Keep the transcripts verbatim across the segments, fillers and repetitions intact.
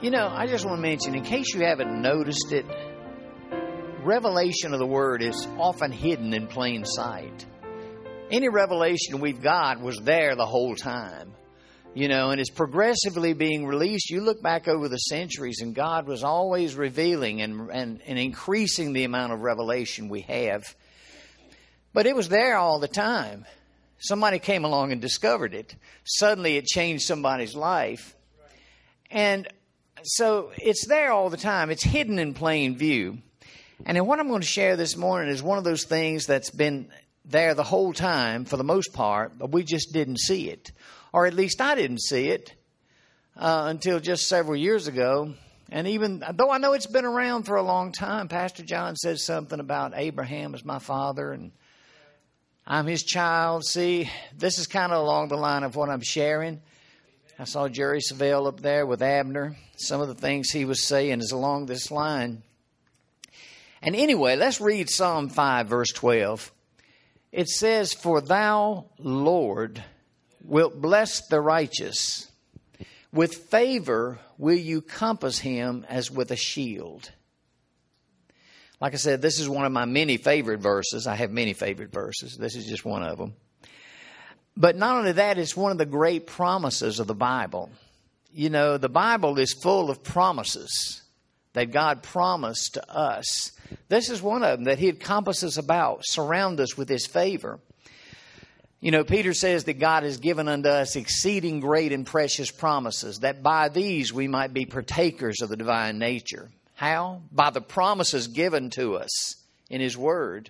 You know, I just want to mention, in case you haven't noticed it, revelation of the Word is often hidden in plain sight. Any revelation we've got was there the whole time. You know, and it's progressively being released. You look back over the centuries and God was always revealing and, and, and increasing the amount of revelation we have. But it was there all the time. Somebody came along and discovered it. Suddenly it changed somebody's life. And so it's there all the time. It's hidden in plain view. And then what I'm going to share this morning is one of those things that's been there the whole time for the most part, but we just didn't see it. Or at least I didn't see it uh, until just several years ago. And even though I know it's been around for a long time, Pastor John said something about Abraham as my father and I'm his child. See, this is kind of along the line of what I'm sharing. I saw Jerry Savelle up there with Abner. Some of the things he was saying is along this line. And anyway, let's read Psalm five, verse twelve. It says, "For thou, Lord, wilt bless the righteous. With favor will you compass him as with a shield." Like I said, this is one of my many favorite verses. I have many favorite verses. This is just one of them. But not only that, it's one of the great promises of the Bible. You know, the Bible is full of promises that God promised to us. This is one of them, that He'd compass us about, surround us with His favor. You know, Peter says that God has given unto us exceeding great and precious promises, that by these we might be partakers of the divine nature. How? By the promises given to us in His Word.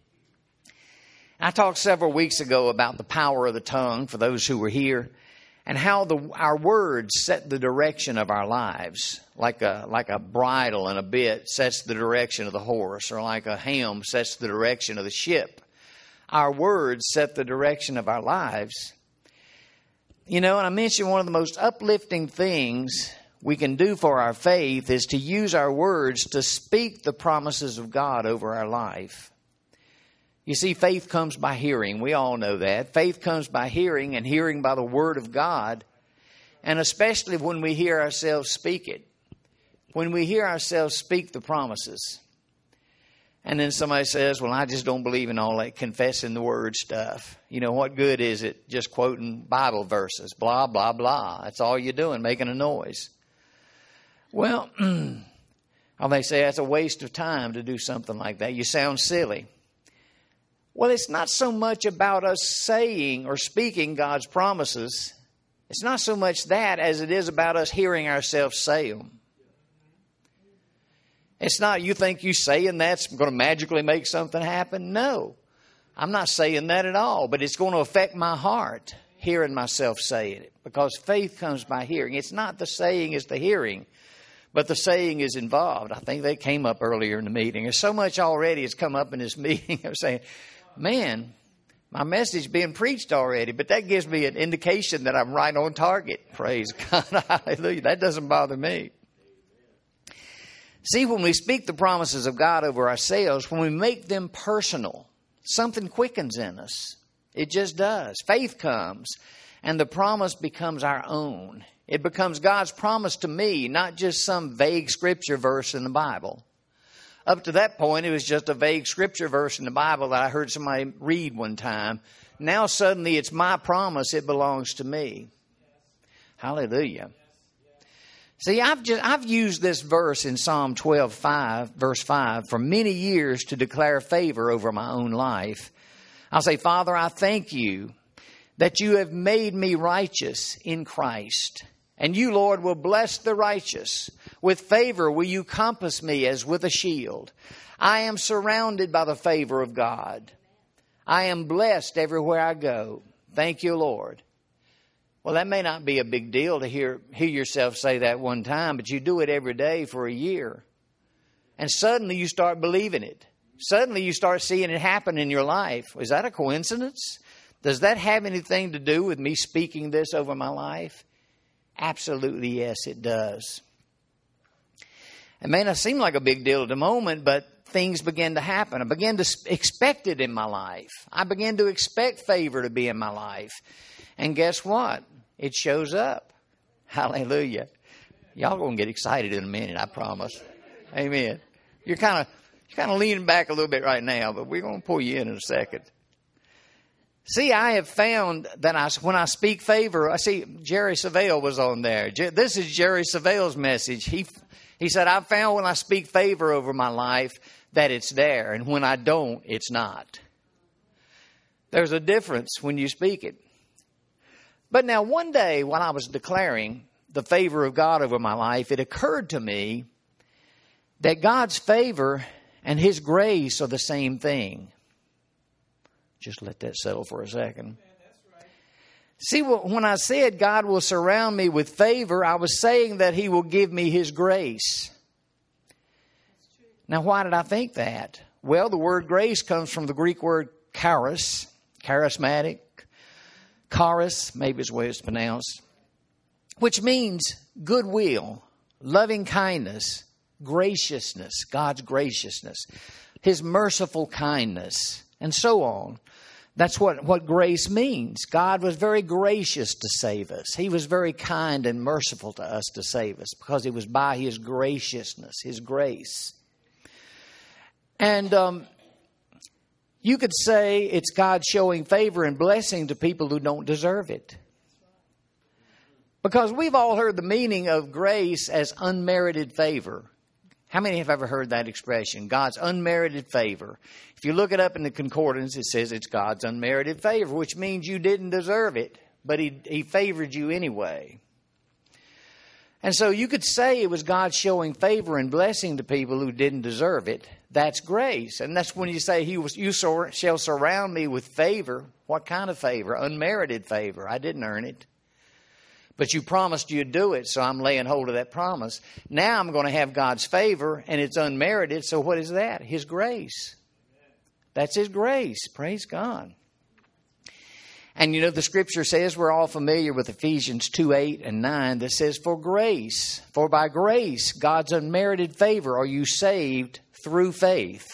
I talked several weeks ago about the power of the tongue, for those who were here, and how the, our words set the direction of our lives. Like a, like a bridle and a bit sets the direction of the horse, or like a helm sets the direction of the ship. Our words set the direction of our lives. You know, and I mentioned one of the most uplifting things we can do for our faith is to use our words to speak the promises of God over our life. You see, faith comes by hearing. We all know that. Faith comes by hearing, and hearing by the Word of God. And especially when we hear ourselves speak it. When we hear ourselves speak the promises. And then somebody says, well, I just don't believe in all that confessing the Word stuff. You know, what good is it just quoting Bible verses? Blah, blah, blah. That's all you're doing, making a noise. Well, or they say that's a waste of time to do something like that. You sound silly. Well, it's not so much about us saying or speaking God's promises. It's not so much that as it is about us hearing ourselves say them. It's not you think you saying that's going to magically make something happen. No, I'm not saying that at all. But it's going to affect my heart, hearing myself saying it. Because faith comes by hearing. It's not the saying, it's the hearing. But the saying is involved. I think that came up earlier in the meeting. There's so much already has come up in this meeting. I'm saying, man, my message being preached already, but that gives me an indication that I'm right on target. Praise God. Hallelujah. That doesn't bother me. See, when we speak the promises of God over ourselves, when we make them personal, something quickens in us. It just does. Faith comes, and the promise becomes our own. It becomes God's promise to me, not just some vague scripture verse in the Bible. Up to that point, it was just a vague scripture verse in the Bible that I heard somebody read one time. Now suddenly it's my promise. It belongs to me. Hallelujah. See, I've just I've used this verse in Psalm twelve, five, verse five, for many years to declare favor over my own life. I'll say, Father, I thank you that you have made me righteous in Christ. And you, Lord, will bless the righteous. With favor will you compass me as with a shield. I am surrounded by the favor of God. I am blessed everywhere I go. Thank you, Lord. Well, that may not be a big deal to hear, hear yourself say that one time, but you do it every day for a year. And suddenly you start believing it. Suddenly you start seeing it happen in your life. Is that a coincidence? Does that have anything to do with me speaking this over my life? Absolutely, yes, it does. It may not seem like a big deal at the moment, but things began to happen. I began to expect it in my life. I began to expect favor to be in my life. And guess what? It shows up. Hallelujah. Y'all going to get excited in a minute, I promise. Amen. You're kind of you're kind of leaning back a little bit right now, but we're going to pull you in in a second. See, I have found that I, when I speak favor, I see Jerry Savelle was on there. This is Jerry Savelle's message. He he said, I found when I speak favor over my life that it's there, and when I don't, it's not. There's a difference when you speak it. But now one day when I was declaring the favor of God over my life, it occurred to me that God's favor and His grace are the same thing. Just let that settle for a second. See, when I said God will surround me with favor, I was saying that He will give me His grace. Now, why did I think that? Well, the word grace comes from the Greek word charis, charismatic, charis, maybe is the way it's pronounced, which means goodwill, loving kindness, graciousness, God's graciousness, His merciful kindness, and so on. That's what, what grace means. God was very gracious to save us. He was very kind and merciful to us to save us because it was by His graciousness, His grace. And um, you could say it's God showing favor and blessing to people who don't deserve it. Because we've all heard the meaning of grace as unmerited favor. How many have ever heard that expression? God's unmerited favor. If you look it up in the concordance, it says it's God's unmerited favor, which means you didn't deserve it, but He, he favored you anyway. And so you could say it was God showing favor and blessing to people who didn't deserve it. That's grace. And that's when you say, He was, you shall surround me with favor. What kind of favor? Unmerited favor. I didn't earn it. But you promised you'd do it, so I'm laying hold of that promise. Now I'm going to have God's favor, and it's unmerited. So what is that? His grace. That's His grace. Praise God. And you know, the Scripture says, we're all familiar with Ephesians two, eight and nine, that says, for grace, for by grace, God's unmerited favor, are you saved through faith.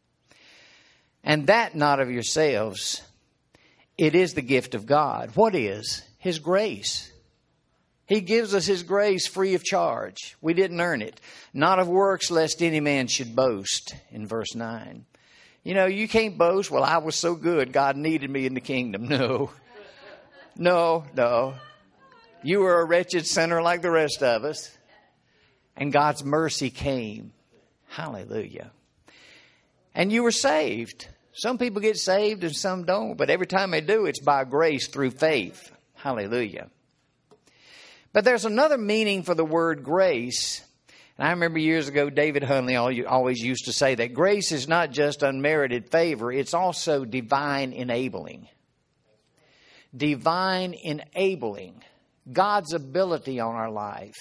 And that not of yourselves. It is the gift of God. What is? His grace. He gives us His grace free of charge. We didn't earn it. Not of works, lest any man should boast, in verse nine. You know, you can't boast, well, I was so good, God needed me in the kingdom. No. No, no. You were a wretched sinner like the rest of us. And God's mercy came. Hallelujah. And you were saved. Some people get saved and some don't. But every time they do, it's by grace through faith. Hallelujah. But there's another meaning for the word grace. And I remember years ago, David Hunley always used to say that grace is not just unmerited favor. It's also divine enabling. Divine enabling. God's ability on our life.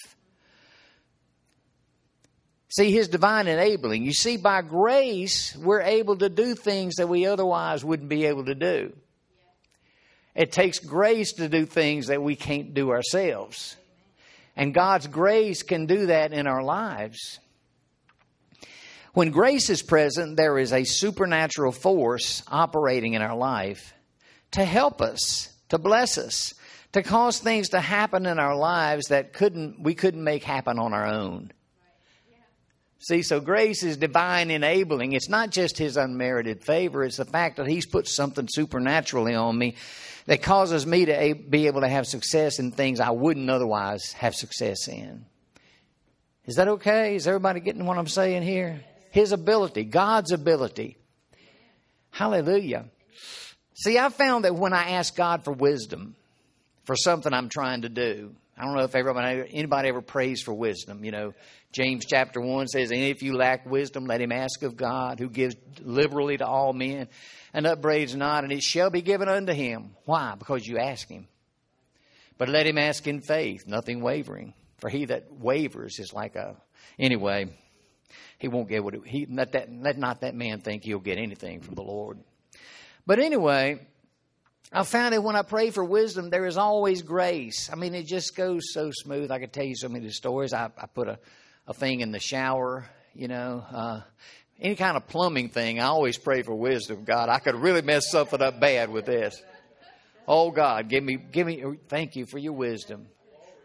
See, His divine enabling. You see, by grace, we're able to do things that we otherwise wouldn't be able to do. It takes grace to do things that we can't do ourselves. And God's grace can do that in our lives. When grace is present, there is a supernatural force operating in our life to help us, to bless us, to cause things to happen in our lives that couldn't we couldn't make happen on our own. See, so grace is divine enabling. It's not just His unmerited favor. It's the fact that He's put something supernaturally on me that causes me to be able to have success in things I wouldn't otherwise have success in. Is that okay? Is everybody getting what I'm saying here? His ability, God's ability. Hallelujah. See, I found that when I ask God for wisdom for something I'm trying to do, I don't know if everybody, anybody ever prays for wisdom. You know, James chapter one says, and if you lack wisdom, let him ask of God, who gives liberally to all men and upbraids not, and it shall be given unto him. Why? Because you ask him. But let him ask in faith, nothing wavering. For he that wavers is like a... Anyway, he won't get what... He, let, that, let not that man think he'll get anything from the Lord. But anyway, I found that when I pray for wisdom, there is always grace. I mean, it just goes so smooth. I could tell you so many stories. I, I put a, a thing in the shower, you know... Uh, Any kind of plumbing thing, I always pray for wisdom. God, I could really mess something up bad with this. Oh, God, give me, give me, thank you for your wisdom.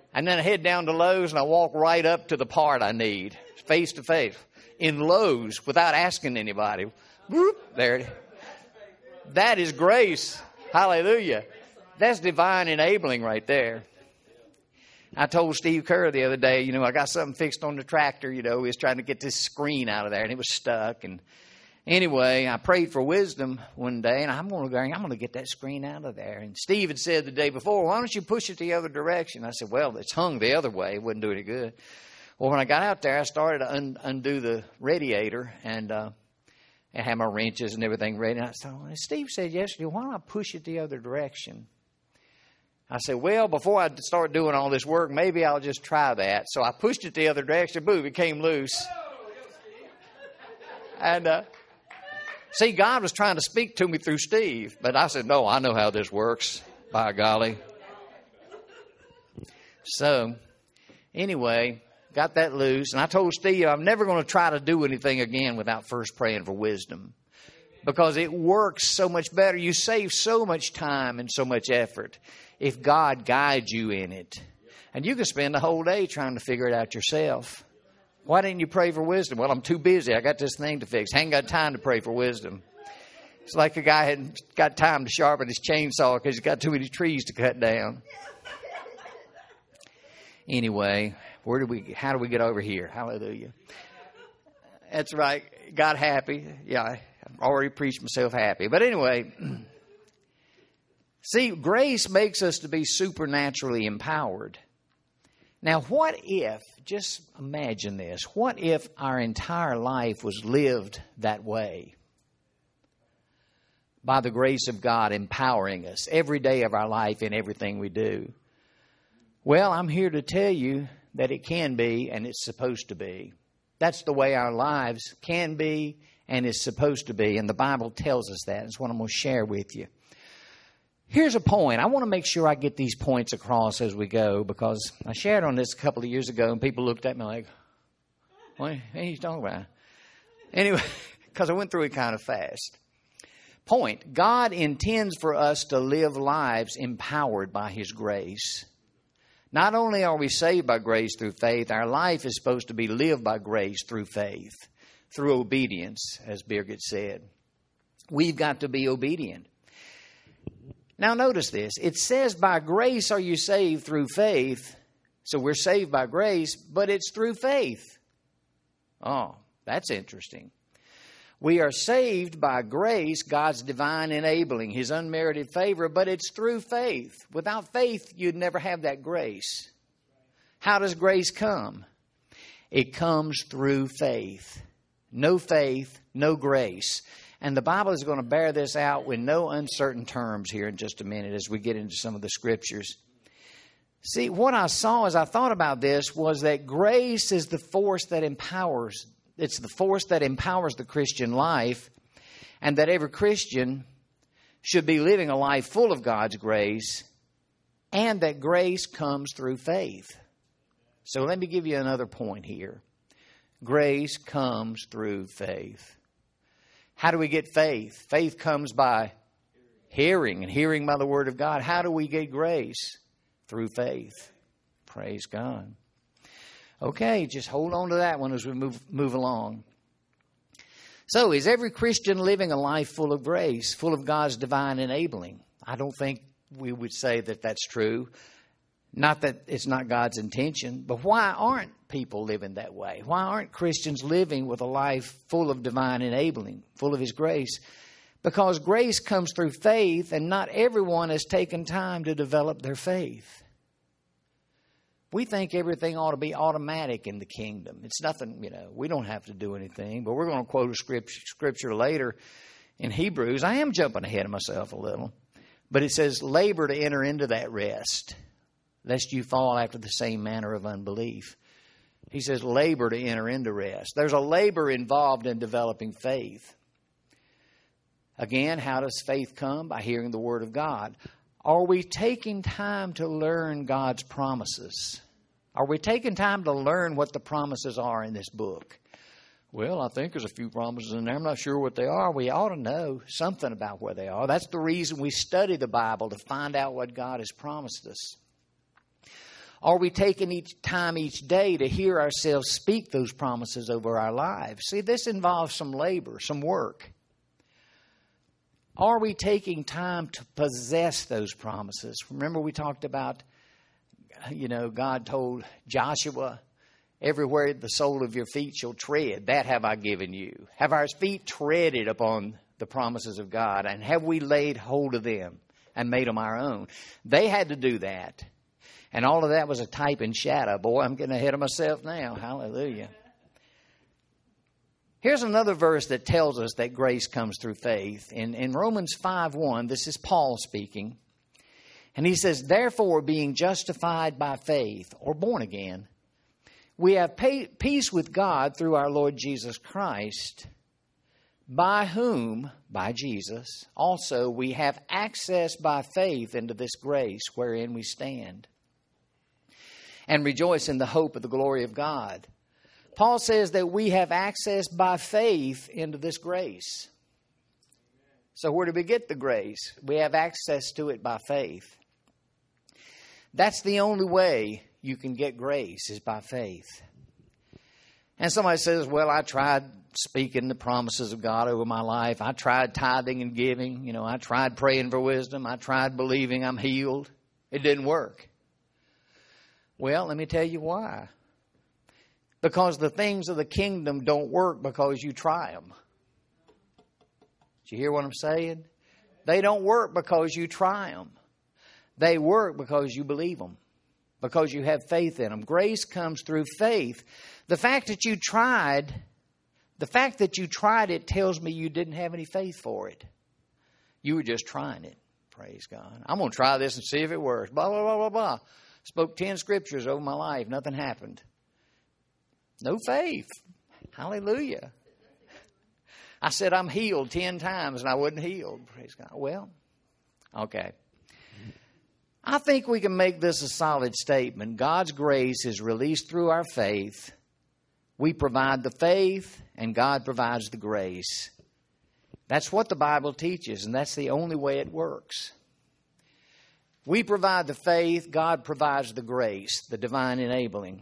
And then I head down to Lowe's and I walk right up to the part I need, face to face, in Lowe's without asking anybody. Whoop, there it is. That is grace. Hallelujah. That's divine enabling right there. I told Steve Kerr the other day, you know, I got something fixed on the tractor, you know, he was trying to get this screen out of there and it was stuck. And anyway, I prayed for wisdom one day and I'm going to go, I'm going to get that screen out of there. And Steve had said the day before, why don't you push it the other direction? I said, well, it's hung the other way. It wouldn't do any good. Well, when I got out there, I started to un- undo the radiator and uh, I had my wrenches and everything ready. And I said, and Steve said yesterday, why don't I push it the other direction? I said, well, before I start doing all this work, maybe I'll just try that. So I pushed it the other direction. Boom, it came loose. And uh, see, God was trying to speak to me through Steve. But I said, no, I know how this works, by golly. So anyway, got that loose. And I told Steve, I'm never going to try to do anything again without first praying for wisdom. Because it works so much better. You save so much time and so much effort if God guides you in it. And you can spend the whole day trying to figure it out yourself. Why didn't you pray for wisdom? Well, I'm too busy. I got this thing to fix. I ain't got time to pray for wisdom. It's like a guy hadn't got time to sharpen his chainsaw because he's got too many trees to cut down. Anyway, where do we? How do we get over here? Hallelujah. That's right. Got happy. Yeah, I've already preached myself happy. But anyway, see, grace makes us to be supernaturally empowered. Now, what if, just imagine this, what if our entire life was lived that way? By the grace of God empowering us every day of our life in everything we do. Well, I'm here to tell you that it can be and it's supposed to be. That's the way our lives can be and is supposed to be. And the Bible tells us that. It's what I'm going to share with you. Here's a point. I want to make sure I get these points across as we go because I shared on this a couple of years ago and people looked at me like, what are you talking about? Anyway, because I went through it kind of fast. Point. God intends for us to live lives empowered by His grace. Not only are we saved by grace through faith, our life is supposed to be lived by grace through faith, through obedience, as Birgit said. We've got to be obedient. Now notice this. It says by grace are you saved through faith. So we're saved by grace, but it's through faith. Oh, that's interesting. We are saved by grace, God's divine enabling, His unmerited favor, but it's through faith. Without faith, you'd never have that grace. How does grace come? It comes through faith. No faith, no grace. And the Bible is going to bear this out with no uncertain terms here in just a minute as we get into some of the scriptures. See, what I saw as I thought about this was that grace is the force that empowers. It's the force that empowers the Christian life, and that every Christian should be living a life full of God's grace, and that grace comes through faith. So let me give you another point here. Grace comes through faith. How do we get faith? Faith comes by hearing, and hearing by the Word of God. How do we get grace? Through faith. Praise God. Okay, just hold on to that one as we move move along. So, is every Christian living a life full of grace, full of God's divine enabling? I don't think we would say that that's true. Not that it's not God's intention, but why aren't people living that way? Why aren't Christians living with a life full of divine enabling, full of His grace? Because grace comes through faith, and not everyone has taken time to develop their faith. We think everything ought to be automatic in the kingdom. It's nothing, you know, we don't have to do anything. But we're going to quote a scripture, scripture later in Hebrews. I am jumping ahead of myself a little. But it says, labor to enter into that rest, lest you fall after the same manner of unbelief. He says, labor to enter into rest. There's a labor involved in developing faith. Again, how does faith come? By hearing the Word of God. Are we taking time to learn God's promises? Are we taking time to learn what the promises are in this book? Well, I think there's a few promises in there. I'm not sure what they are. We ought to know something about what they are. That's the reason we study the Bible, to find out what God has promised us. Are we taking each time each day to hear ourselves speak those promises over our lives? See, this involves some labor, some work. Are we taking time to possess those promises? Remember we talked about, you know, God told Joshua, everywhere the sole of your feet shall tread, that have I given you. Have our feet treaded upon the promises of God, and have we laid hold of them and made them our own? They had to do that. And all of that was a type and shadow. Boy, I'm getting ahead of myself now. Hallelujah. Here's another verse that tells us that grace comes through faith. In, in Romans five one, this is Paul speaking. And he says, therefore, being justified by faith, or born again, we have pay, peace with God through our Lord Jesus Christ, by whom, by Jesus, also we have access by faith into this grace wherein we stand, and rejoice in the hope of the glory of God. Paul says that we have access by faith into this grace. So where do we get the grace? We have access to it by faith. That's the only way you can get grace, is by faith. And somebody says, well, I tried speaking the promises of God over my life. I tried tithing and giving. You know, I tried praying for wisdom. I tried believing I'm healed. It didn't work. Well, let me tell you why. Because the things of the kingdom don't work because you try them. Did you hear what I'm saying? They don't work because you try them. They work because you believe them, because you have faith in them. Grace comes through faith. The fact that you tried, the fact that you tried it tells me you didn't have any faith for it. You were just trying it. Praise God. I'm going to try this and see if it works. Blah, blah, blah, blah, blah. Spoke ten scriptures over my life. Nothing happened. No faith. Hallelujah. I said I'm healed ten times and I wasn't healed. Praise God. Well, okay. I think we can make this a solid statement. God's grace is released through our faith. We provide the faith and God provides the grace. That's what the Bible teaches, and that's the only way it works. We provide the faith, God provides the grace, the divine enabling.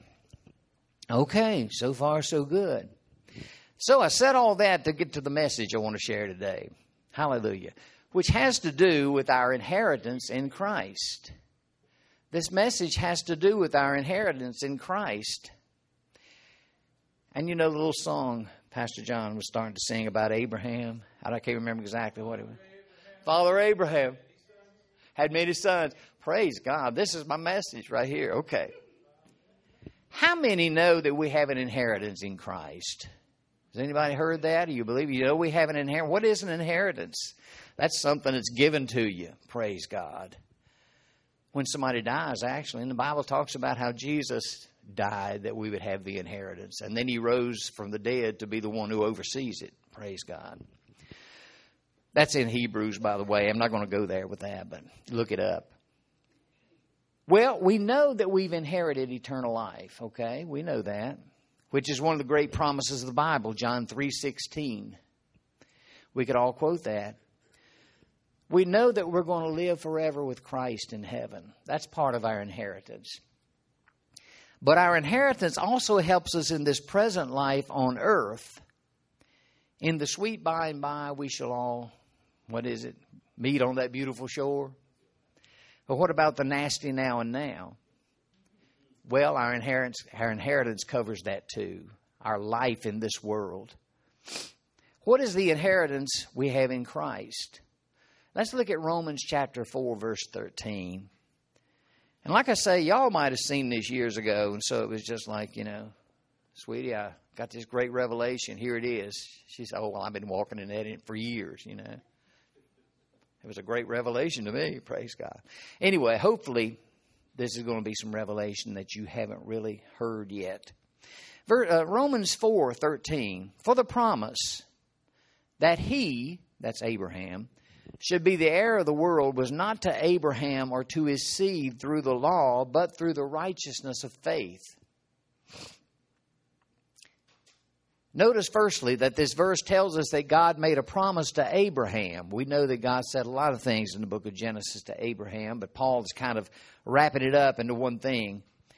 Okay, so far so good. So I said all that to get to the message I want to share today. Hallelujah. Which has to do with our inheritance in Christ. This message has to do with our inheritance in Christ. And you know the little song Pastor John was starting to sing about Abraham. I can't remember exactly what it was. Father Abraham had many sons. Praise God. This is my message right here. Okay. How many know that we have an inheritance in Christ? Has anybody heard that? Do you believe? You know we have an inheritance. What is an inheritance? That's something that's given to you. Praise God. When somebody dies, actually, and the Bible talks about how Jesus died that we would have the inheritance. And then he rose from the dead to be the one who oversees it. Praise God. That's in Hebrews, by the way. I'm not going to go there with that, but look it up. Well, we know that we've inherited eternal life, okay? We know that, which is one of the great promises of the Bible, John three sixteen. We could all quote that. We know that we're going to live forever with Christ in heaven. That's part of our inheritance. But our inheritance also helps us in this present life on earth. In the sweet by and by, we shall all, what is it, meet on that beautiful shore? But what about the nasty now and now? Well, our inheritance, our inheritance covers that too. Our life in this world. What is the inheritance we have in Christ? Let's look at Romans chapter four, verse thirteen. And like I say, y'all might have seen this years ago, and so it was just like, you know, sweetie, I got this great revelation. Here it is. She said, oh, well, I've been walking in that for years, you know. It was a great revelation to me, praise God. Anyway, hopefully this is going to be some revelation that you haven't really heard yet. Romans four thirteen, for the promise that he, that's Abraham, should be the heir of the world was not to Abraham or to his seed through the law, but through the righteousness of faith. Notice firstly that this verse tells us that God made a promise to Abraham. We know that God said a lot of things in the book of Genesis to Abraham, but Paul's kind of wrapping it up into one thing.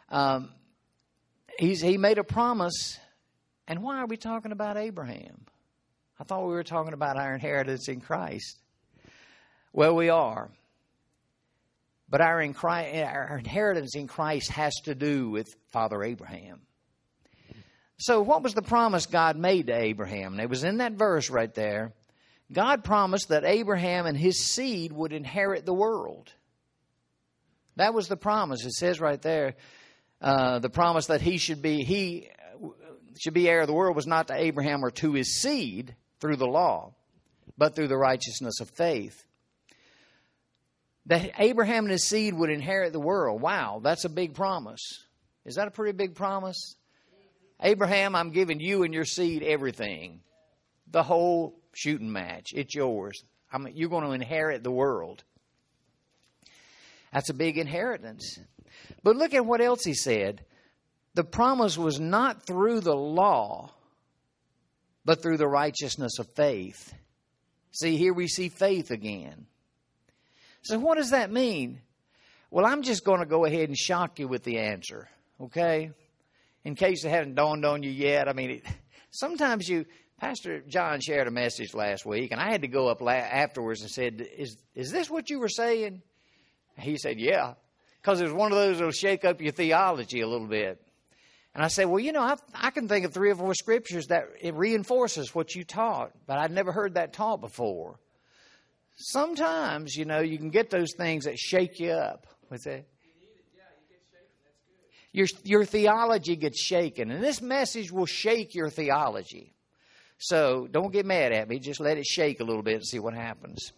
Um, he's, he made a promise. And why are we talking about Abraham? I thought we were talking about our inheritance in Christ. Well, we are. But our, in Christ, our inheritance in Christ has to do with Father Abraham. So what was the promise God made to Abraham? And it was in that verse right there. God promised that Abraham and his seed would inherit the world. That was the promise. It says right there, uh, the promise that he should be he should be heir of the world was not to Abraham or to his seed through the law, but through the righteousness of faith. That Abraham and his seed would inherit the world. Wow, that's a big promise. Is that a pretty big promise? Abraham, I'm giving you and your seed everything. The whole shooting match. It's yours. I mean, you're going to inherit the world. That's a big inheritance. But look at what else he said. The promise was not through the law, but through the righteousness of faith. See, here we see faith again. So what does that mean? Well, I'm just going to go ahead and shock you with the answer, okay? In case it hadn't dawned on you yet. I mean, it, sometimes you, Pastor John shared a message last week, and I had to go up la- afterwards and said, is, is this what you were saying? He said, yeah, because it was one of those that will shake up your theology a little bit. And I said, well, you know, I, I can think of three or four scriptures that it reinforces what you taught, but I'd never heard that taught before. Sometimes, you know, you can get those things that shake you up. What's that? Your, your theology gets shaken. And this message will shake your theology. So don't get mad at me. Just let it shake a little bit and see what happens.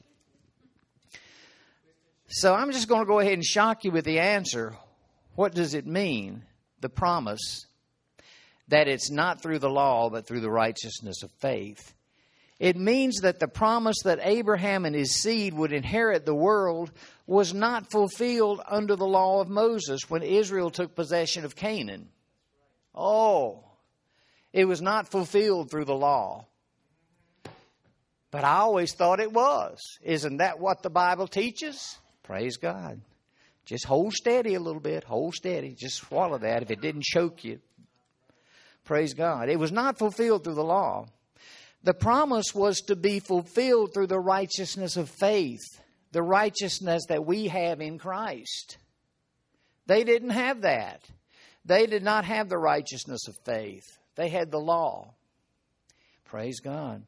So I'm just going to go ahead and shock you with the answer. What does it mean? The promise that it's not through the law, but through the righteousness of faith. It means that the promise that Abraham and his seed would inherit the world was not fulfilled under the law of Moses when Israel took possession of Canaan. Oh, it was not fulfilled through the law. But I always thought it was. Isn't that what the Bible teaches? Praise God. Just hold steady a little bit. Hold steady. Just swallow that if it didn't choke you. Praise God. It was not fulfilled through the law. The promise was to be fulfilled through the righteousness of faith, the righteousness that we have in Christ. They didn't have that. They did not have the righteousness of faith. They had the law. Praise God.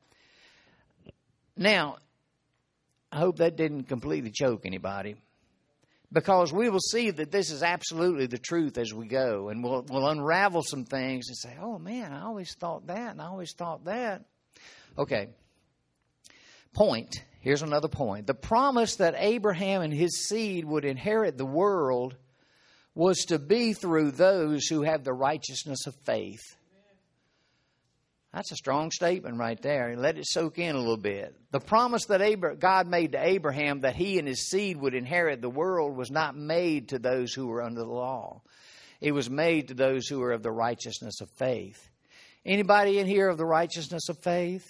Now, I hope that didn't completely choke anybody, because we will see that this is absolutely the truth as we go, and we'll, we'll unravel some things and say, oh man, I always thought that, and I always thought that. Okay. Point. Here's another point. The promise that Abraham and his seed would inherit the world was to be through those who have the righteousness of faith. That's a strong statement right there. Let it soak in a little bit. The promise that God made to Abraham that he and his seed would inherit the world was not made to those who were under the law. It was made to those who are of the righteousness of faith. Anybody in here of the righteousness of faith?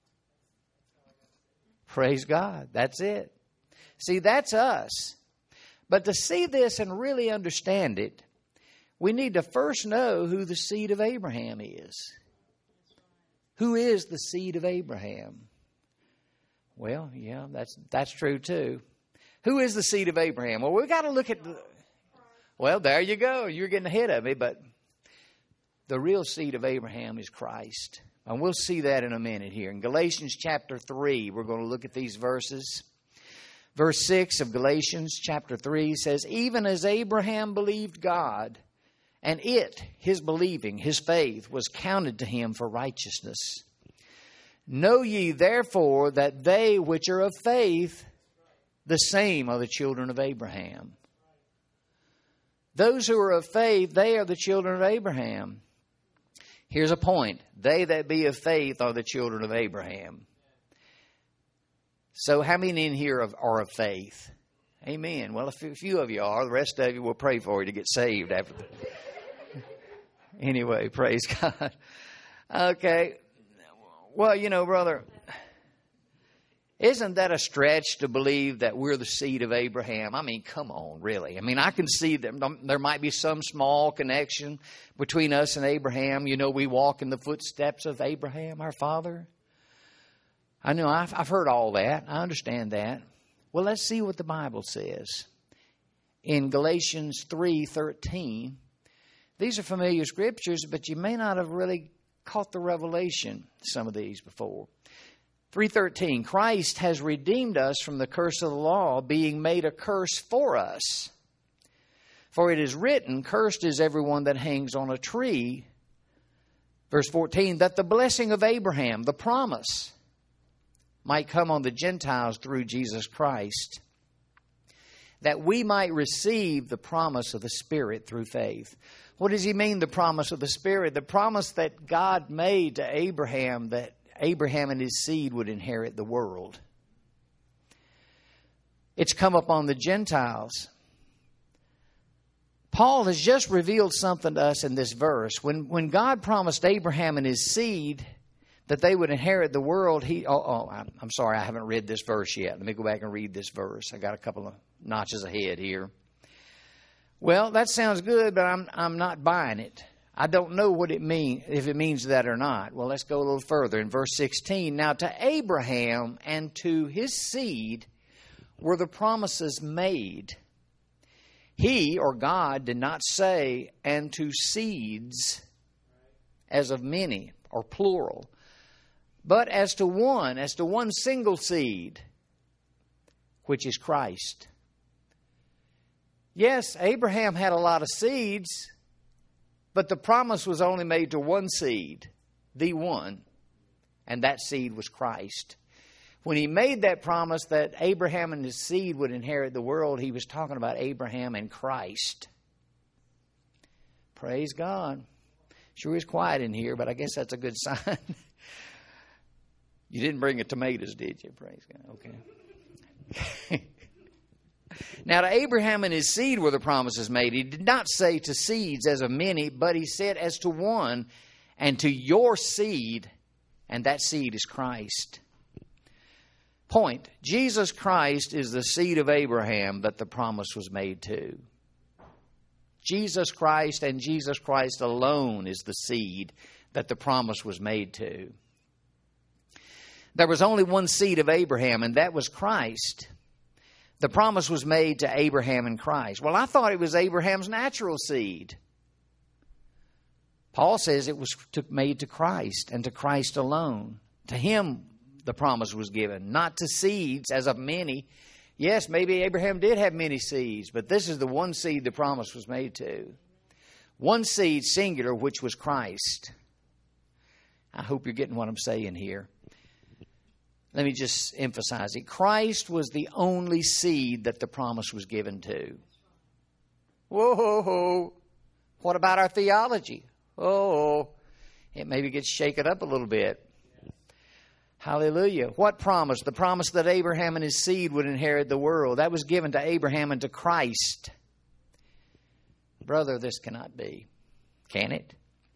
Praise God. That's it. See, that's us. But to see this and really understand it, we need to first know who the seed of Abraham is. Who is the seed of Abraham? Well, yeah, that's that's true too. Who is the seed of Abraham? Well, we've got to look at the, well, there you go. You're getting ahead of me, but the real seed of Abraham is Christ. And we'll see that in a minute here. In Galatians chapter three, we're going to look at these verses. Verse six of Galatians chapter three says, even as Abraham believed God, and it, his believing, his faith, was counted to him for righteousness. Know ye therefore that they which are of faith, the same are the children of Abraham. Those who are of faith, they are the children of Abraham. Here's a point. They that be of faith are the children of Abraham. So how many in here are of faith? Amen. Well, a few of you are. The rest of you will pray for you to get saved after the... Anyway, praise God. Okay. Well, you know, brother, Isn't that a stretch to believe that we're the seed of Abraham? I mean, come on, really. I mean, I can see that there might be some small connection between us and Abraham. You know, we walk in the footsteps of Abraham, our father. I know, I've, I've heard all that. I understand that. Well, let's see what the Bible says. In Galatians three thirteen, these are familiar scriptures, but you may not have really caught the revelation, some of these before. three thirteen, Christ has redeemed us from the curse of the law, being made a curse for us. For it is written, cursed is everyone that hangs on a tree. Verse fourteen, that the blessing of Abraham, the promise, might come on the Gentiles through Jesus Christ, that we might receive the promise of the Spirit through faith. What does he mean, the promise of the Spirit? The promise that God made to Abraham, that Abraham and his seed would inherit the world. It's come upon the Gentiles. Paul has just revealed something to us in this verse. When, when God promised Abraham and his seed that they would inherit the world, he, oh, oh, I'm, I'm sorry, I haven't read this verse yet. Let me go back and read this verse. I got a couple of notches ahead here. Well, that sounds good, but I'm I'm not buying it. I don't know what it means, if it means that or not. Well, let's go a little further. In verse sixteen, now to Abraham and to his seed were the promises made. He, or God, did not say, and to seeds, as of many, or plural, but as to one, as to one single seed, which is Christ. Yes, Abraham had a lot of seeds, but the promise was only made to one seed, the one, and that seed was Christ. When he made that promise that Abraham and his seed would inherit the world, he was talking about Abraham and Christ. Praise God. Sure is quiet in here, but I guess that's a good sign. You didn't bring the tomatoes, did you? Praise God. Okay. Now to Abraham and his seed were the promises made. He did not say to seeds as of many, but he said as to one, and to your seed, and that seed is Christ. Point, Jesus Christ is the seed of Abraham that the promise was made to. Jesus Christ and Jesus Christ alone is the seed that the promise was made to. There was only one seed of Abraham, and that was Christ. The promise was made to Abraham and Christ. Well, I thought it was Abraham's natural seed. Paul says it was made to Christ and to Christ alone. To him the promise was given, not to seeds as of many. Yes, maybe Abraham did have many seeds, but this is the one seed the promise was made to. One seed, singular, which was Christ. I hope you're getting what I'm saying here. Let me just emphasize it. Christ was the only seed that the promise was given to. Whoa, what about our theology? Oh, it maybe gets shaken up a little bit. Hallelujah. What promise? The promise that Abraham and his seed would inherit the world. That was given to Abraham and to Christ. Brother, this cannot be. Can it?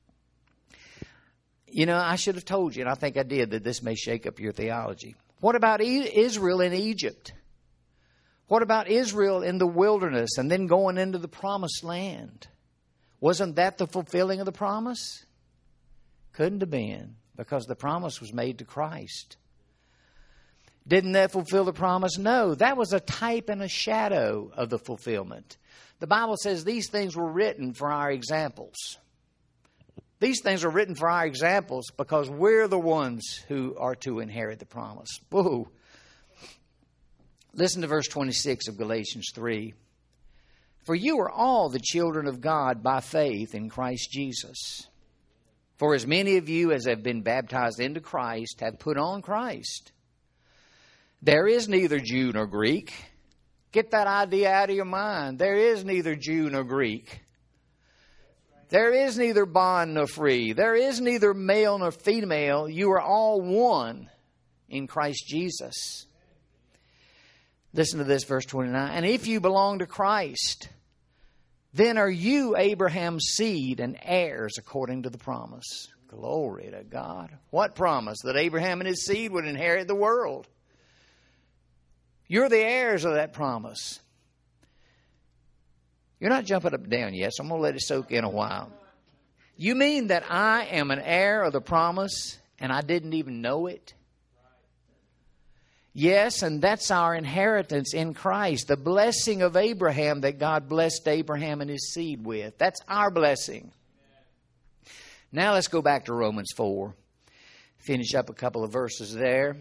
You know, I should have told you, and I think I did, that this may shake up your theology. What about Israel in Egypt? What about Israel in the wilderness and then going into the promised land? Wasn't that the fulfilling of the promise? Couldn't have been, because the promise was made to Christ. Didn't that fulfill the promise? No, that was a type and a shadow of the fulfillment. The Bible says these things were written for our examples. These things are written for our examples because we're the ones who are to inherit the promise. Whoa. Listen to verse twenty-six of Galatians three. For you are all the children of God by faith in Christ Jesus. For as many of you as have been baptized into Christ have put on Christ. There is neither Jew nor Greek. Get that idea out of your mind. There is neither Jew nor Greek. There is neither bond nor free. There is neither male nor female. You are all one in Christ Jesus. Listen to this, verse twenty-nine. And if you belong to Christ, then are you Abraham's seed and heirs according to the promise. Glory to God. What promise? That Abraham and his seed would inherit the world. You're the heirs of that promise. You're not jumping up and down yet, so I'm going to let it soak in a while. You mean that I am an heir of the promise and I didn't even know it? Yes, and that's our inheritance in Christ. The blessing of Abraham that God blessed Abraham and his seed with. That's our blessing. Now let's go back to Romans four. Finish up a couple of verses there.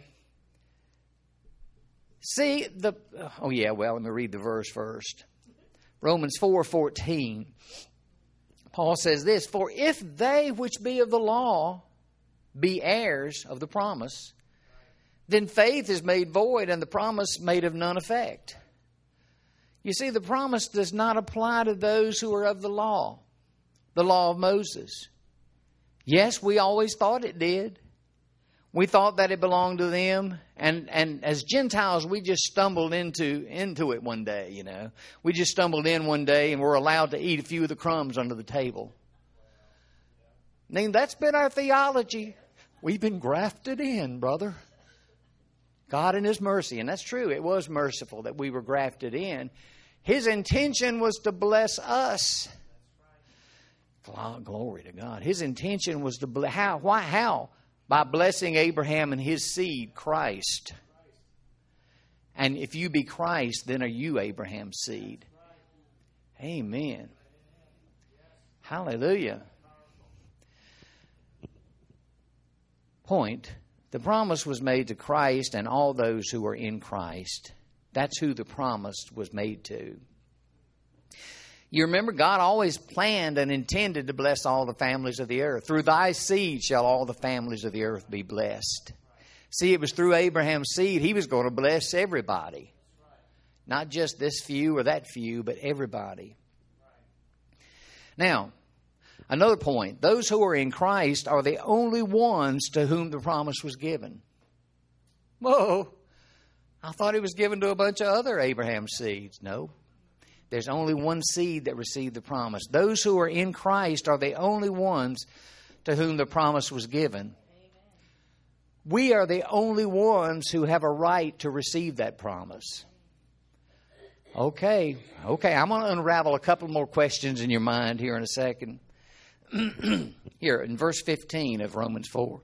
See, the... Oh yeah, well, let me read the verse first. Romans four fourteen. Paul says this, for if they which be of the law be heirs of the promise, then faith is made void and the promise made of none effect. You see, the promise does not apply to those who are of the law, the law of Moses. Yes, we always thought it did. We thought that it belonged to them. And, and as Gentiles, we just stumbled into, into it one day, you know. We just stumbled in one day and were allowed to eat a few of the crumbs under the table. I mean, that's been our theology. We've been grafted in, brother. God in His mercy. And that's true. It was merciful that we were grafted in. His intention was to bless us. Glory to God. His intention was to bless. How? Why? How? By blessing Abraham and his seed, Christ. And if you be Christ, then are you Abraham's seed. Amen. Hallelujah. Point. The promise was made to Christ and all those who are in Christ. That's who the promise was made to. You remember, God always planned and intended to bless all the families of the earth. Through thy seed shall all the families of the earth be blessed. See, it was through Abraham's seed he was going to bless everybody. Not just this few or that few, but everybody. Now, another point. Those who are in Christ are the only ones to whom the promise was given. Whoa! I thought it was given to a bunch of other Abraham seeds. No. There's only one seed that received the promise. Those who are in Christ are the only ones to whom the promise was given. Amen. We are the only ones who have a right to receive that promise. Okay, okay, I'm going to unravel a couple more questions in your mind here in a second. Here, in verse fifteen of Romans four,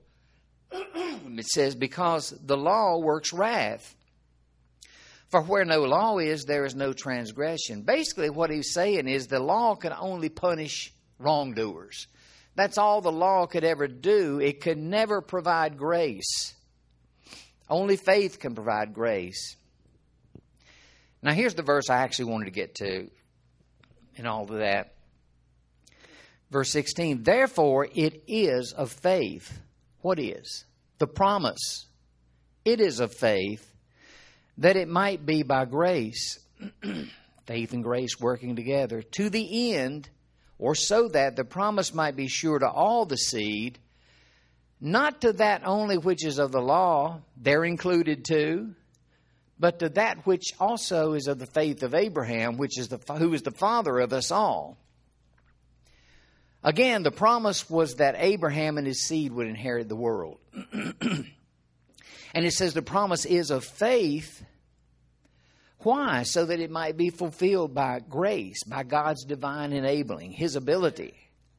it says, because the law works wrath. For where no law is, there is no transgression. Basically, what he's saying is the law can only punish wrongdoers. That's all the law could ever do. It could never provide grace. Only faith can provide grace. Now, here's the verse I actually wanted to get to in all of that. Verse sixteen, therefore it is of faith. What is? The promise. It is of faith. That it might be by grace, faith and grace working together, to the end, or so that the promise might be sure to all the seed, not to that only which is of the law, they're included too, but to that which also is of the faith of Abraham, which is the who is the father of us all. Again, the promise was that Abraham and his seed would inherit the world. And it says the promise is of faith. Why? So that it might be fulfilled by grace, by God's divine enabling, His ability.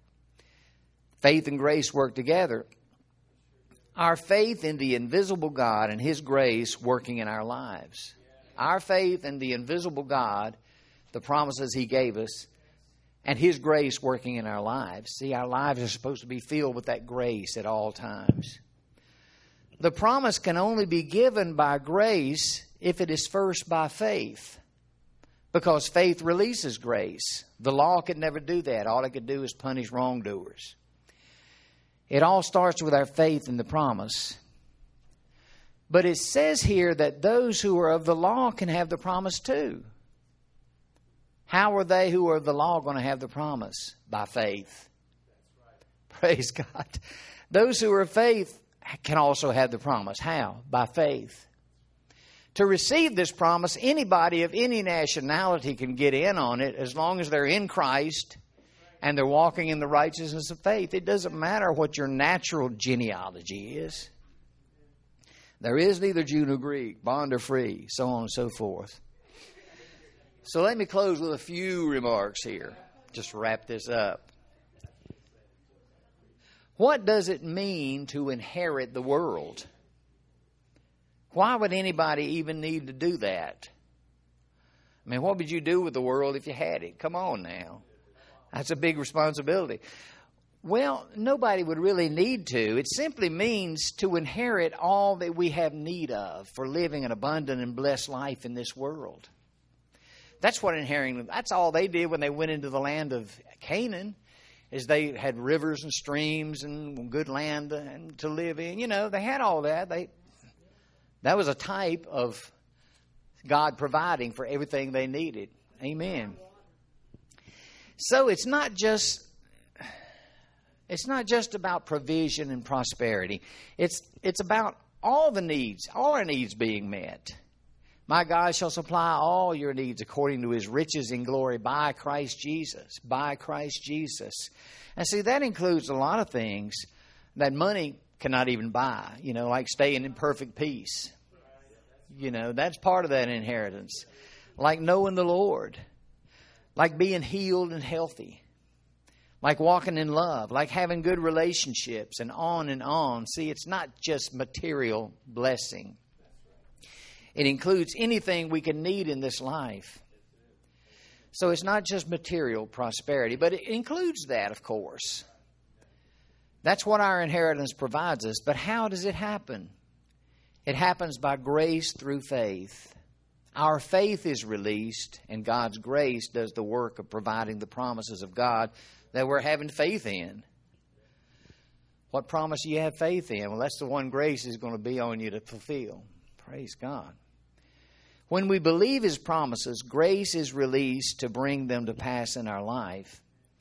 Faith and grace work together. Our faith in the invisible God and His grace working in our lives. Our faith in the invisible God, the promises He gave us, and His grace working in our lives. See, our lives are supposed to be filled with that grace at all times. The promise can only be given by grace if it is first by faith. Because faith releases grace. The law could never do that. All it could do is punish wrongdoers. It all starts with our faith in the promise. But it says here that those who are of the law can have the promise too. How are they who are of the law going to have the promise? By faith. Praise God. Those who are of faith can also have the promise. How? By faith. To receive this promise, anybody of any nationality can get in on it as long as they're in Christ and they're walking in the righteousness of faith. It doesn't matter what your natural genealogy is. There is neither Jew nor Greek, bond or free, so on and so forth. So let me close with a few remarks here. Just wrap this up. What does it mean to inherit the world? Why would anybody even need to do that? I mean, what would you do with the world if you had it? Come on now. That's a big responsibility. Well, nobody would really need to. It simply means to inherit all that we have need of for living an abundant and blessed life in this world. That's what inheriting, that's all they did when they went into the land of Canaan, is they had rivers and streams and good land to live in. You know, they had all that. They That was a type of God providing for everything they needed. Amen. So it's not just it's not just about provision and prosperity. It's it's about all the needs, all our needs being met. My God shall supply all your needs according to his riches in glory by Christ Jesus. By Christ Jesus. And see, that includes a lot of things that money cannot even buy. You know, like staying in perfect peace. You know, that's part of that inheritance. Like knowing the Lord. Like being healed and healthy. Like walking in love. Like having good relationships and on and on. See, it's not just material blessing. It includes anything we can need in this life. So it's not just material prosperity, but it includes that, of course. That's what our inheritance provides us. But how does it happen? It happens by grace through faith. Our faith is released, and God's grace does the work of providing the promises of God that we're having faith in. What promise do you have faith in? Well, that's the one grace is going to be on you to fulfill. Praise God. When we believe his promises, grace is released to bring them to pass in our life.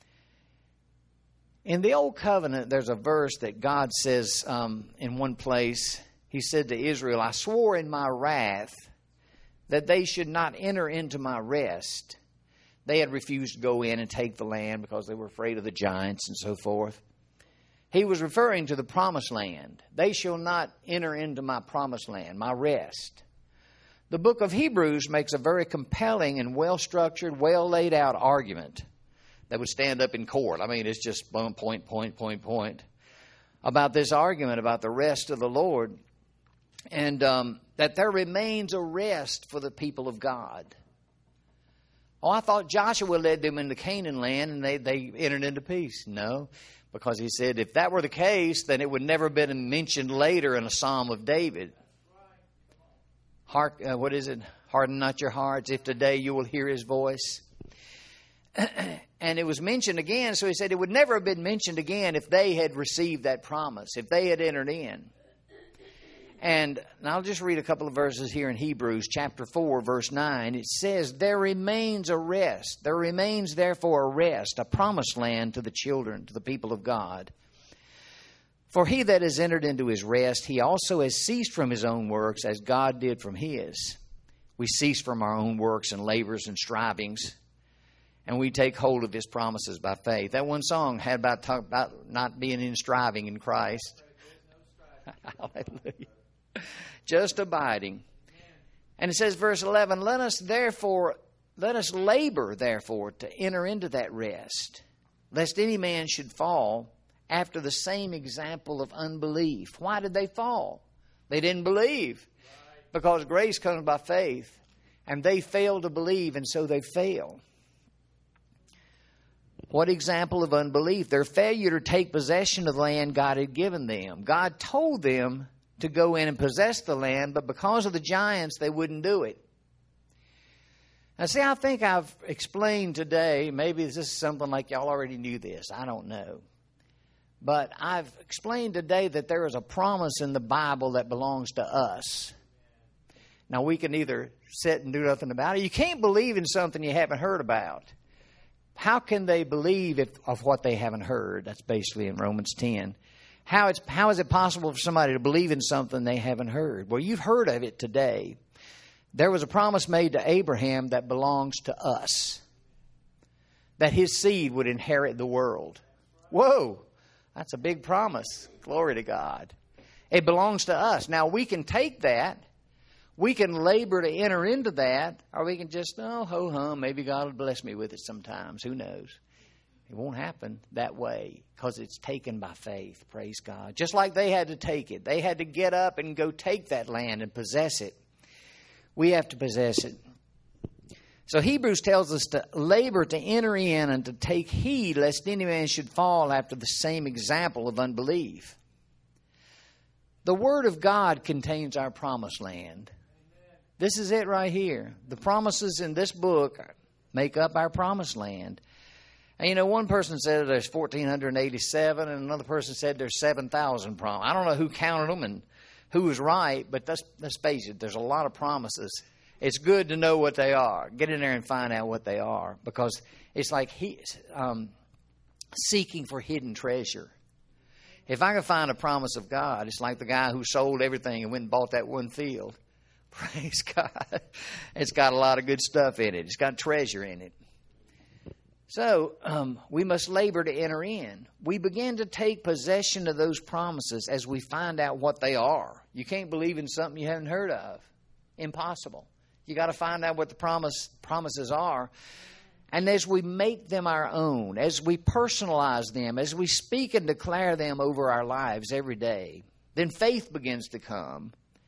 In the Old Covenant, there's a verse that God says um, in one place. He said to Israel, I swore in my wrath that they should not enter into my rest. They had refused to go in and take the land because they were afraid of the giants and so forth. He was referring to the promised land. They shall not enter into my promised land, my rest. The book of Hebrews makes a very compelling and well-structured, well-laid-out argument that would stand up in court. I mean, it's just point, point, point, point, point about this argument about the rest of the Lord. And um, that there remains a rest for the people of God. Oh, I thought Joshua led them into Canaan land and they, they entered into peace. No, because he said if that were the case, then it would never have been mentioned later in a Psalm of David. Heart, uh, what is it? Harden not your hearts if today you will hear his voice. And it was mentioned again, so he said it would never have been mentioned again if they had received that promise, if they had entered in. And I'll just read a couple of verses here in Hebrews chapter four, verse nine. It says, there remains a rest. There remains therefore a rest, a promised land to the children, to the people of God. For he that has entered into his rest, he also has ceased from his own works as God did from his. We cease from our own works and labors and strivings, and we take hold of his promises by faith. That one song had about, talk about not being in striving in Christ. Hallelujah. Just abiding. And it says, verse eleven, let us therefore, let us labor therefore to enter into that rest, lest any man should fall after the same example of unbelief. Why did they fall? They didn't believe. Because grace comes by faith. And they failed to believe, and so they fail. What example of unbelief? Their failure to take possession of the land God had given them. God told them to go in and possess the land, but because of the giants, they wouldn't do it. Now, see, I think I've explained today, maybe this is something like y'all already knew this. I don't know. But I've explained today that there is a promise in the Bible that belongs to us. Now, we can either sit and do nothing about it. You can't believe in something you haven't heard about. How can they believe if, of what they haven't heard? That's basically in Romans ten. How, it's, how is it possible for somebody to believe in something they haven't heard? Well, you've heard of it today. There was a promise made to Abraham that belongs to us. That his seed would inherit the world. Whoa! That's a big promise. Glory to God. It belongs to us. Now, we can take that. We can labor to enter into that, or we can just, oh, ho-hum, maybe God will bless me with it sometimes. Who knows? It won't happen that way because it's taken by faith. Praise God. Just like they had to take it. They had to get up and go take that land and possess it. We have to possess it. So Hebrews tells us to labor to enter in and to take heed lest any man should fall after the same example of unbelief. The Word of God contains our promised land. This is it right here. The promises in this book make up our promised land. And you know, one person said there's one thousand four hundred eighty-seven, and another person said there's seven thousand promises. I don't know who counted them and who was right, but let's, let's face it, there's a lot of promises. It's good to know what they are. Get in there and find out what they are, because it's like he, um, seeking for hidden treasure. If I can find a promise of God, it's like the guy who sold everything and went and bought that one field. Praise God. It's got a lot of good stuff in it. It's got treasure in it. So um, we must labor to enter in. We begin to take possession of those promises as we find out what they are. You can't believe in something you haven't heard of. Impossible. You got to find out what the promise promises are. And as we make them our own, as we personalize them, as we speak and declare them over our lives every day, then faith begins to come.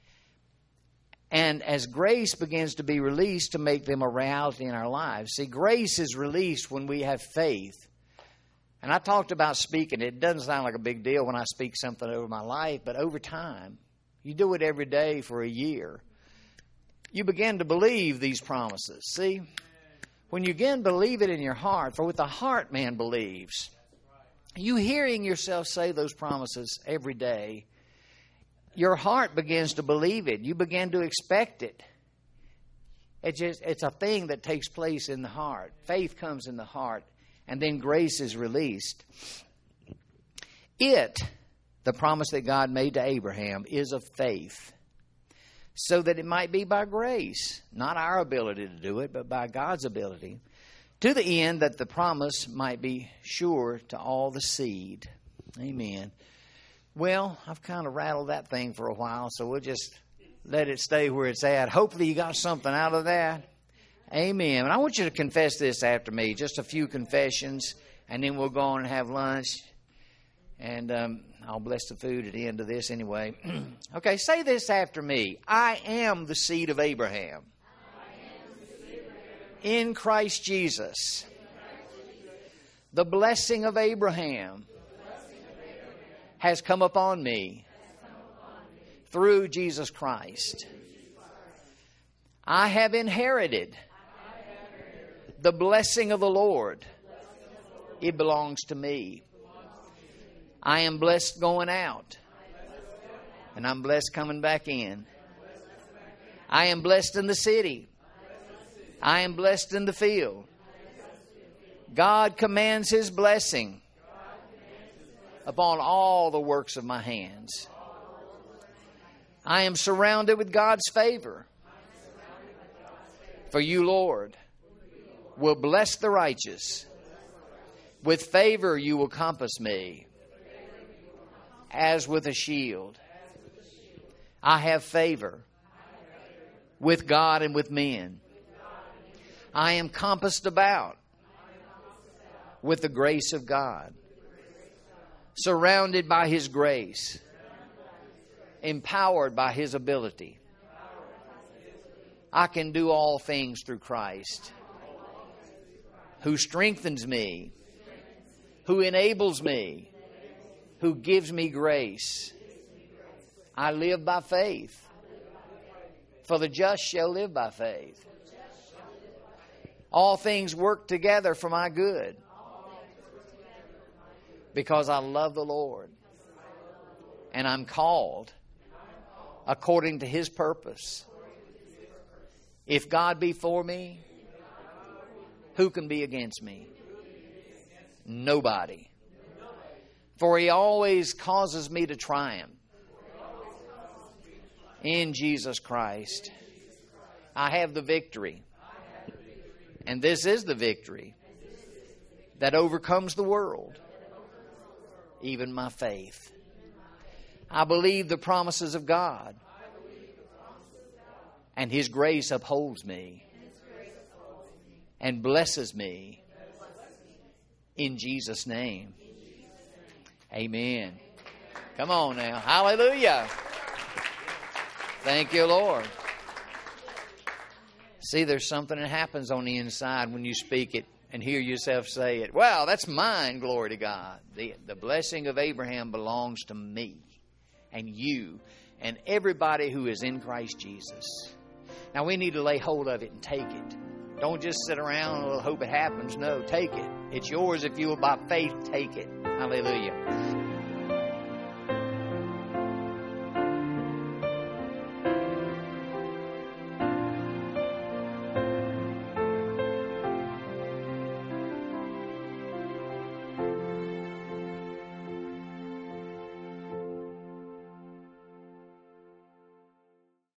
And as grace begins to be released to make them a reality in our lives. See, grace is released when we have faith. And I talked about speaking. It doesn't sound like a big deal when I speak something over my life, but over time, you do it every day for a year, you begin to believe these promises. See, when you again believe it in your heart, for with the heart man believes, you hearing yourself say those promises every day, your heart begins to believe it. You begin to expect it. It's just, it's a thing that takes place in the heart. Faith comes in the heart, and then grace is released. It, the promise that God made to Abraham, is of faith, so that it might be by grace, not our ability to do it, but by God's ability, to the end that the promise might be sure to all the seed. Amen. Well, I've kind of rattled that thing for a while, so we'll just let it stay where it's at. Hopefully you got something out of that. Amen. And I want you to confess this after me, just a few confessions, and then we'll go on and have lunch. And um, I'll bless the food at the end of this anyway. Okay, say this after me. I am the seed of Abraham. In Christ Jesus. The blessing of Abraham has come upon me through Jesus Christ. I have inherited the blessing of the Lord. It belongs to me. I am blessed going out, and I'm blessed coming back in. I am blessed in the city. I am blessed in the field. God commands His blessing upon all the works of my hands. I am surrounded with God's favor. For you, Lord, will bless the righteous. With favor you will compass me, as with a shield. I have favor with God and with men. I am compassed about with the grace of God. Surrounded by His grace. Empowered by His ability. I can do all things through Christ, who strengthens me, who enables me, who gives me grace. I live by faith, for the just shall live by faith. All things work together for my good, because I love the Lord, and I'm called according to His purpose. If God be for me, who can be against me? Nobody. For He always causes me to triumph in Jesus Christ. I have the victory. And this is the victory that overcomes the world, even my faith. I believe the promises of God. And His grace upholds me and blesses me in Jesus' name. Amen. Come on now. Hallelujah. Thank you, Lord. See, there's something that happens on the inside when you speak it and hear yourself say it. Wow, that's mine, glory to God. The, the blessing of Abraham belongs to me and you and everybody who is in Christ Jesus. Now, we need to lay hold of it and take it. Don't just sit around and hope it happens. No, take it. It's yours if you will by faith take it. Hallelujah.